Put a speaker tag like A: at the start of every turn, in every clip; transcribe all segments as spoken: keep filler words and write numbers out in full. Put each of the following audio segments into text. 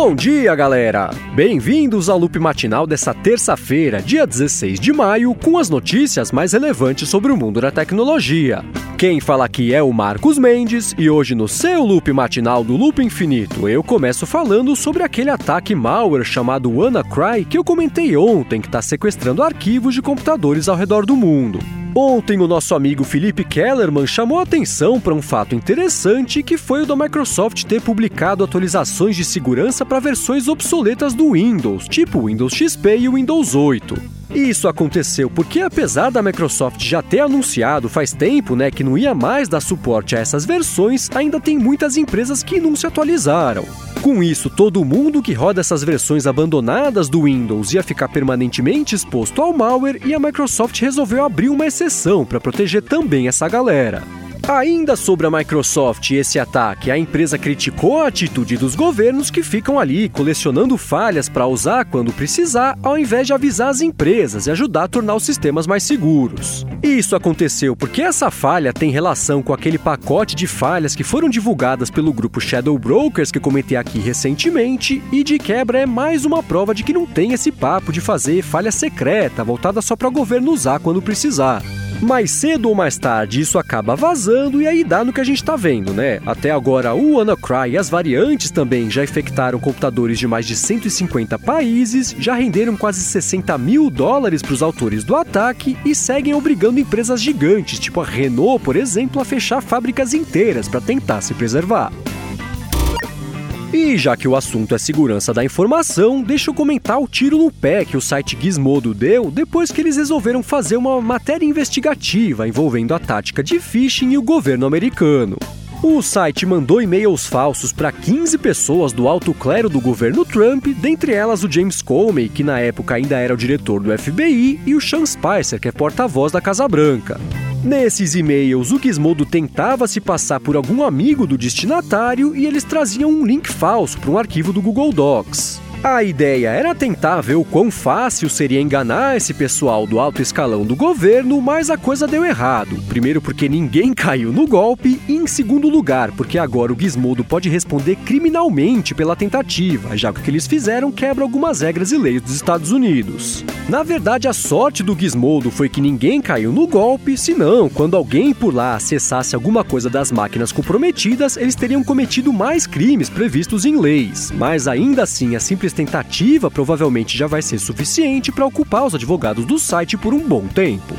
A: Bom dia, galera! Bem-vindos ao Loop Matinal dessa terça-feira, dia dezesseis de maio, com as notícias mais relevantes sobre o mundo da tecnologia. Quem fala aqui é o Marcos Mendes e hoje no seu Loop Matinal do Loop Infinito eu começo falando sobre aquele ataque malware chamado WannaCry que eu comentei ontem que está sequestrando arquivos de computadores ao redor do mundo. Ontem o nosso amigo Felipe Kellerman chamou a atenção para um fato interessante que foi o da Microsoft ter publicado atualizações de segurança para versões obsoletas do Windows, tipo o Windows X P e o Windows oito. E isso aconteceu porque, apesar da Microsoft já ter anunciado faz tempo, né, que não ia mais dar suporte a essas versões, ainda tem muitas empresas que não se atualizaram. Com isso, todo mundo que roda essas versões abandonadas do Windows ia ficar permanentemente exposto ao malware e a Microsoft resolveu abrir uma exceção para proteger também essa galera. Ainda sobre a Microsoft e esse ataque, a empresa criticou a atitude dos governos que ficam ali colecionando falhas para usar quando precisar, ao invés de avisar as empresas e ajudar a tornar os sistemas mais seguros. E isso aconteceu porque essa falha tem relação com aquele pacote de falhas que foram divulgadas pelo grupo Shadow Brokers que comentei aqui recentemente, e de quebra é mais uma prova de que não tem esse papo de fazer falha secreta voltada só para o governo usar quando precisar. Mais cedo ou mais tarde isso acaba vazando e aí dá no que a gente tá vendo, né? Até agora o WannaCry e as variantes também já infectaram computadores de mais de cento e cinquenta países, já renderam quase sessenta mil dólares para os autores do ataque e seguem obrigando empresas gigantes, tipo a Renault, por exemplo, a fechar fábricas inteiras para tentar se preservar. E já que o assunto é segurança da informação, deixa eu comentar o tiro no pé que o site Gizmodo deu depois que eles resolveram fazer uma matéria investigativa envolvendo a tática de phishing e o governo americano. O site mandou e-mails falsos para quinze pessoas do alto clero do governo Trump, dentre elas o James Comey, que na época ainda era o diretor do F B I, e o Sean Spicer, que é porta-voz da Casa Branca. Nesses e-mails, o Gizmodo tentava se passar por algum amigo do destinatário e eles traziam um link falso para um arquivo do Google Docs. A ideia era tentar ver o quão fácil seria enganar esse pessoal do alto escalão do governo, mas a coisa deu errado. Primeiro porque ninguém caiu no golpe e, em segundo lugar, porque agora o Gizmodo pode responder criminalmente pela tentativa, já que o que eles fizeram quebra algumas regras e leis dos Estados Unidos. Na verdade, a sorte do Gizmodo foi que ninguém caiu no golpe, senão, quando alguém por lá acessasse alguma coisa das máquinas comprometidas, eles teriam cometido mais crimes previstos em leis. Mas ainda assim, a simples tentativa provavelmente já vai ser suficiente para ocupar os advogados do site por um bom tempo.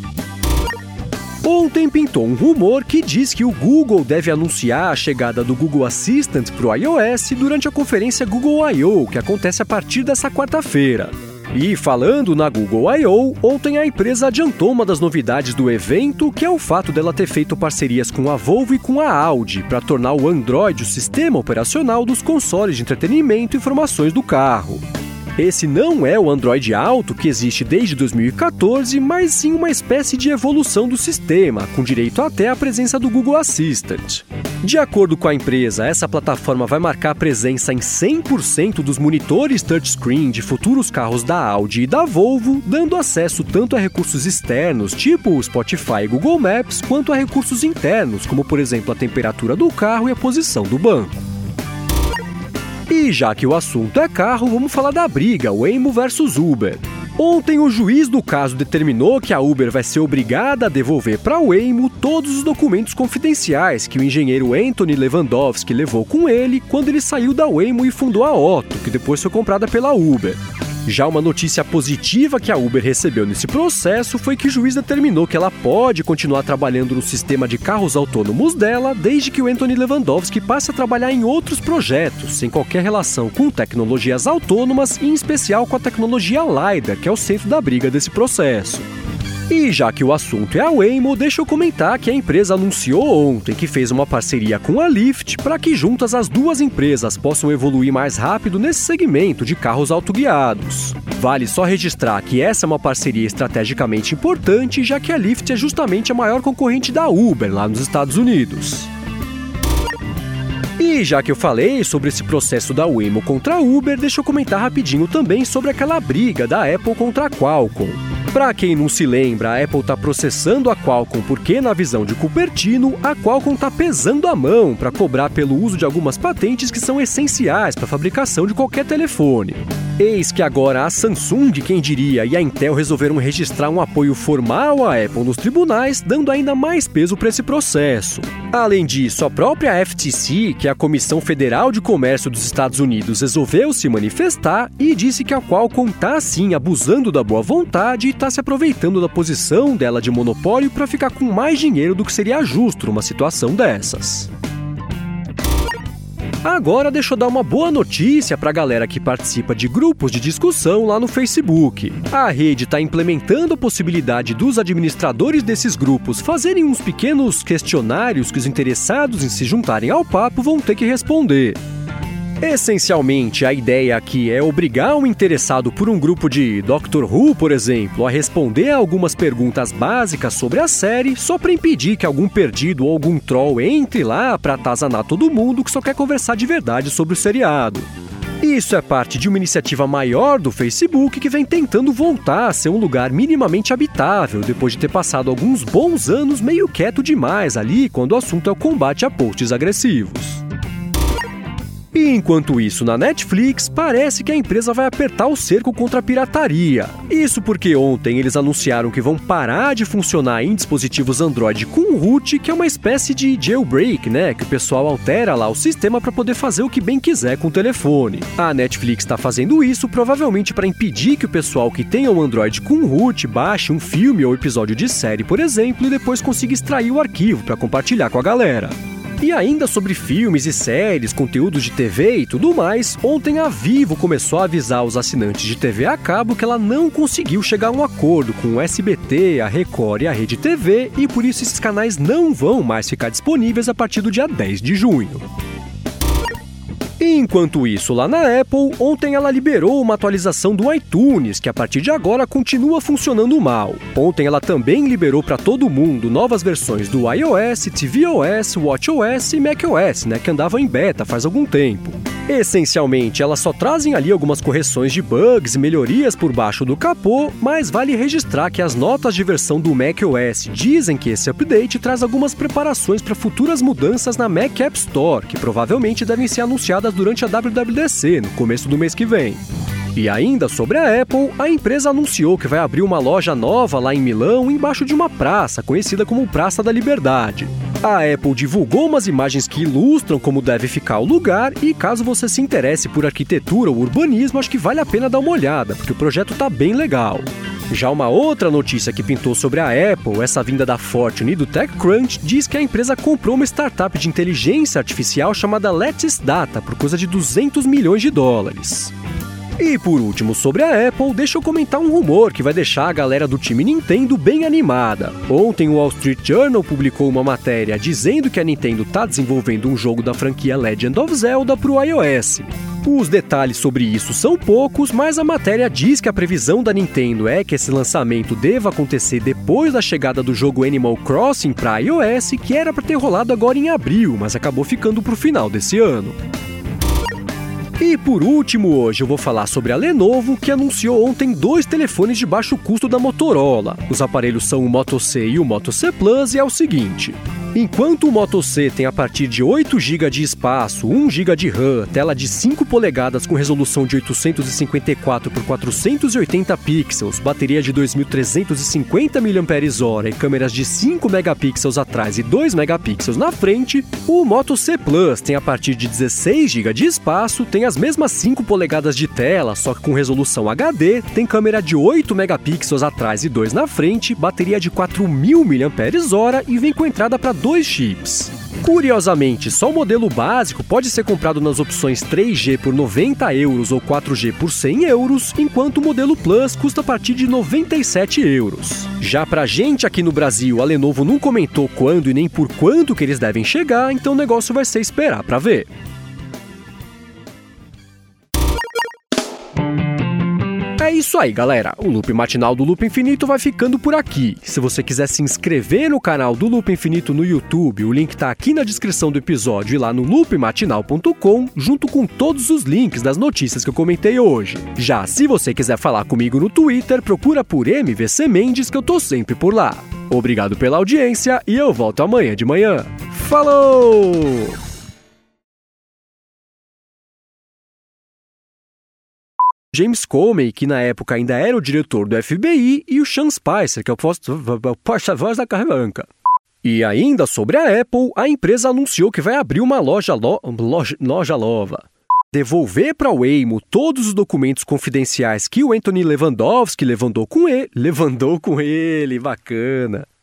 A: Ontem pintou um rumor que diz que o Google deve anunciar a chegada do Google Assistant para o iOS durante a conferência Google I O, que acontece a partir dessa quarta-feira. E falando na Google I O, ontem a empresa adiantou uma das novidades do evento, que é o fato dela ter feito parcerias com a Volvo e com a Audi para tornar o Android o sistema operacional dos consoles de entretenimento e informações do carro. Esse não é o Android Auto que existe desde dois mil e quatorze, mas sim uma espécie de evolução do sistema, com direito até à presença do Google Assistant. De acordo com a empresa, essa plataforma vai marcar presença em cem por cento dos monitores touchscreen de futuros carros da Audi e da Volvo, dando acesso tanto a recursos externos, tipo o Spotify e Google Maps, quanto a recursos internos, como por exemplo a temperatura do carro e a posição do banco. E já que o assunto é carro, vamos falar da briga Waymo versus Uber. Ontem, o juiz do caso determinou que a Uber vai ser obrigada a devolver para a Waymo todos os documentos confidenciais que o engenheiro Anthony Levandowski levou com ele quando ele saiu da Waymo e fundou a Otto, que depois foi comprada pela Uber. Já uma notícia positiva que a Uber recebeu nesse processo foi que o juiz determinou que ela pode continuar trabalhando no sistema de carros autônomos dela, desde que o Anthony Levandowski passe a trabalhar em outros projetos, sem qualquer relação com tecnologias autônomas e em especial com a tecnologia LiDAR, que é o centro da briga desse processo. E já que o assunto é a Waymo, deixa eu comentar que a empresa anunciou ontem que fez uma parceria com a Lyft para que juntas as duas empresas possam evoluir mais rápido nesse segmento de carros autoguiados. Vale só registrar que essa é uma parceria estrategicamente importante, já que a Lyft é justamente a maior concorrente da Uber lá nos Estados Unidos. E já que eu falei sobre esse processo da Waymo contra a Uber, deixa eu comentar rapidinho também sobre aquela briga da Apple contra a Qualcomm. Para quem não se lembra, a Apple está processando a Qualcomm porque, na visão de Cupertino, a Qualcomm está pesando a mão para cobrar pelo uso de algumas patentes que são essenciais para a fabricação de qualquer telefone. Eis que agora a Samsung, quem diria, e a Intel resolveram registrar um apoio formal à Apple nos tribunais, dando ainda mais peso para esse processo. Além disso, a própria F T C, que é a Comissão Federal de Comércio dos Estados Unidos, resolveu se manifestar e disse que a Qualcomm está, sim, abusando da boa vontade e está se aproveitando da posição dela de monopólio para ficar com mais dinheiro do que seria justo numa situação dessas. Agora deixa eu dar uma boa notícia para a galera que participa de grupos de discussão lá no Facebook. A rede está implementando a possibilidade dos administradores desses grupos fazerem uns pequenos questionários que os interessados em se juntarem ao papo vão ter que responder. Essencialmente, a ideia aqui é obrigar um interessado por um grupo de Doctor Who, por exemplo, a responder a algumas perguntas básicas sobre a série só para impedir que algum perdido ou algum troll entre lá para atazanar todo mundo que só quer conversar de verdade sobre o seriado. Isso é parte de uma iniciativa maior do Facebook que vem tentando voltar a ser um lugar minimamente habitável depois de ter passado alguns bons anos meio quieto demais ali quando o assunto é o combate a posts agressivos. E enquanto isso, na Netflix, parece que a empresa vai apertar o cerco contra a pirataria. Isso porque ontem eles anunciaram que vão parar de funcionar em dispositivos Android com root, que é uma espécie de jailbreak, né? Que o pessoal altera lá o sistema para poder fazer o que bem quiser com o telefone. A Netflix está fazendo isso provavelmente para impedir que o pessoal que tenha um Android com root baixe um filme ou episódio de série, por exemplo, e depois consiga extrair o arquivo para compartilhar com a galera. E ainda sobre filmes e séries, conteúdos de T V e tudo mais, ontem a Vivo começou a avisar os assinantes de T V a cabo que ela não conseguiu chegar a um acordo com o S B T, a Record e a Rede T V e por isso esses canais não vão mais ficar disponíveis a partir do dia dez de junho. Enquanto isso, lá na Apple, ontem ela liberou uma atualização do iTunes, que a partir de agora continua funcionando mal. Ontem ela também liberou para todo mundo novas versões do iOS, tvOS, watchOS e macOS, né, que andavam em beta faz algum tempo. Essencialmente, elas só trazem ali algumas correções de bugs e melhorias por baixo do capô, mas vale registrar que as notas de versão do macOS dizem que esse update traz algumas preparações para futuras mudanças na Mac App Store, que provavelmente devem ser anunciadas durante a W W D C, no começo do mês que vem. E ainda sobre a Apple, a empresa anunciou que vai abrir uma loja nova lá em Milão, embaixo de uma praça, conhecida como Praça da Liberdade. A Apple divulgou umas imagens que ilustram como deve ficar o lugar e caso você se interesse por arquitetura ou urbanismo, acho que vale a pena dar uma olhada, porque o projeto tá bem legal. Já uma outra notícia que pintou sobre a Apple, essa vinda da Fortune e do TechCrunch, diz que a empresa comprou uma startup de inteligência artificial chamada Lattice Data por coisa de duzentos milhões de dólares. E por último, sobre a Apple, deixa eu comentar um rumor que vai deixar a galera do time Nintendo bem animada. Ontem o Wall Street Journal publicou uma matéria dizendo que a Nintendo está desenvolvendo um jogo da franquia Legend of Zelda para o iOS. Os detalhes sobre isso são poucos, mas a matéria diz que a previsão da Nintendo é que esse lançamento deva acontecer depois da chegada do jogo Animal Crossing para iOS, que era para ter rolado agora em abril, mas acabou ficando para o final desse ano. E por último, hoje eu vou falar sobre a Lenovo, que anunciou ontem dois telefones de baixo custo da Motorola. Os aparelhos são o Moto C e o Moto C Plus, e é o seguinte: enquanto o Moto C tem a partir de oito gigas de espaço, um giga de RAM, tela de cinco polegadas com resolução de oitocentos e cinquenta e quatro por quatrocentos e oitenta pixels, bateria de dois mil trezentos e cinquenta miliampères-hora e câmeras de cinco megapixels atrás e dois megapixels na frente, o Moto C Plus tem a partir de dezesseis gigas de espaço, tem as mesmas cinco polegadas de tela, só que com resolução H D, tem câmera de oito megapixels atrás e dois na frente, bateria de quatro mil miliampères-hora e vem com entrada para dois chips. Curiosamente, só o modelo básico pode ser comprado nas opções três G por noventa euros ou quatro G por cem euros, enquanto o modelo Plus custa a partir de noventa e sete euros. Já pra gente aqui no Brasil, a Lenovo não comentou quando e nem por quanto que eles devem chegar, então o negócio vai ser esperar pra ver. É isso aí, galera. O Loop Matinal do Loop Infinito vai ficando por aqui. Se você quiser se inscrever no canal do Loop Infinito no YouTube, o link tá aqui na descrição do episódio e lá no loop matinal ponto com, junto com todos os links das notícias que eu comentei hoje. Já se você quiser falar comigo no Twitter, procura por M V C Mendes que eu tô sempre por lá. Obrigado pela audiência e eu volto amanhã de manhã. Falou! James Comey, que na época ainda era o diretor do F B I, e o Sean Spicer, que é o porta-voz da Carta Branca. E ainda sobre a Apple, a empresa anunciou que vai abrir uma loja, lo... loja... loja nova. Devolver para o Waymo todos os documentos confidenciais que o Anthony Lewandowski levantou com ele. Levantou com ele, bacana.